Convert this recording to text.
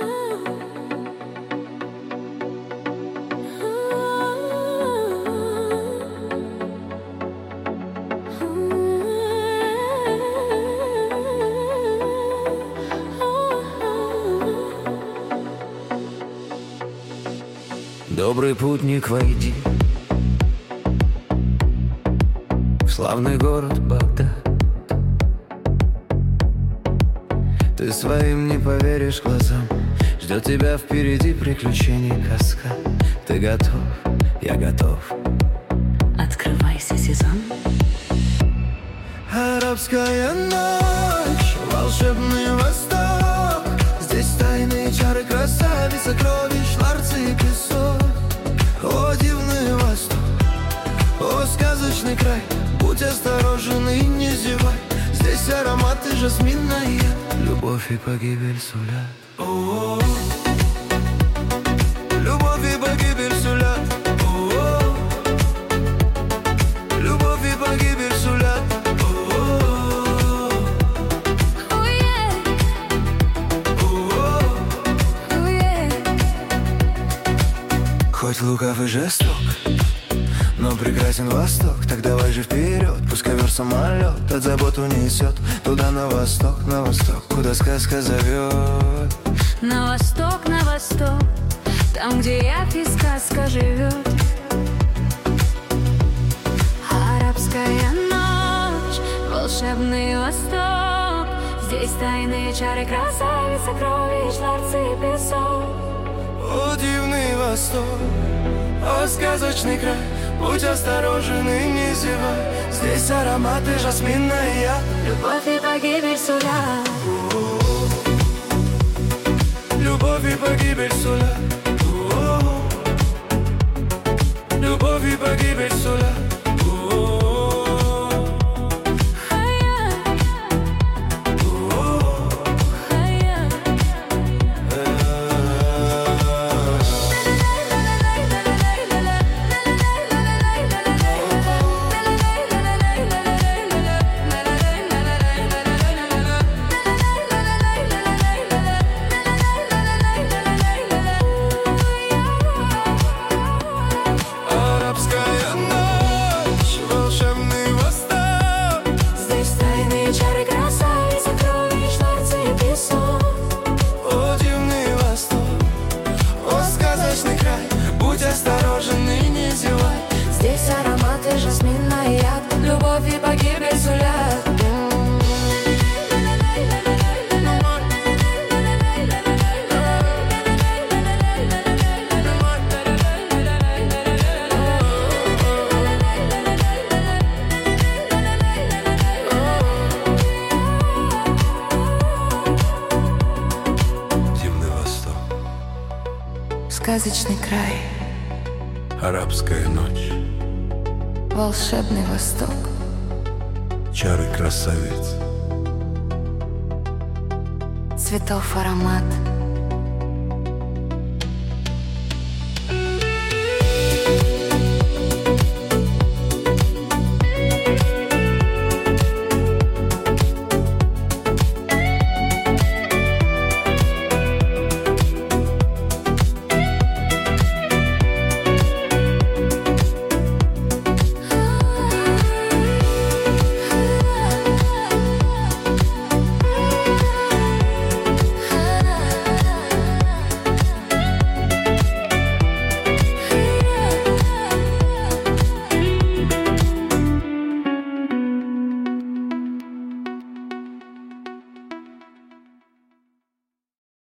Добрый путник, войди в славный город Багдад. Ты своим не поверишь глазам, ждет тебя впереди приключений каскад. Ты готов, я готов. Открывайся, сезон. Арабская ночь, волшебный восток. Здесь тайные чары, красавиц, сокровищ, ларцы и песок. О, дивный восток, о, сказочный край. Будь осторожен и не зевай. Здесь ароматы жасмина и яд. Любовь и погибель сулят. О-о-о. Любовь и погибель сулят. О-о-о. Любовь и погибель сулят. О-о-о. Oh yeah. О-о-о. Oh yeah. Хоть лукав и жесток, но прекрасен Восток. Так давай же вперед, пусть ковер-самолет от забот унесет туда на восток, куда сказка зовет. На восток, там, где явь и сказка живет. Арабская ночь, волшебный восток. Здесь тайные чары, красавиц, сокровищ, ларцы и песок. О, дивный Восток, о, сказочный край. Будь осторожен и не зевай. Здесь ароматы жасмина и яд. Любовь и погибель сулят. Любовь и погибель сулят. Любовь и погибель сулят. Осторожен и не зевай. Здесь ароматы жасмина и яд. Любовь и погибель сулят. Дивный Восток, Сказочный край, арабская ночь, волшебный Восток. чары красавиц, Цветов аромат.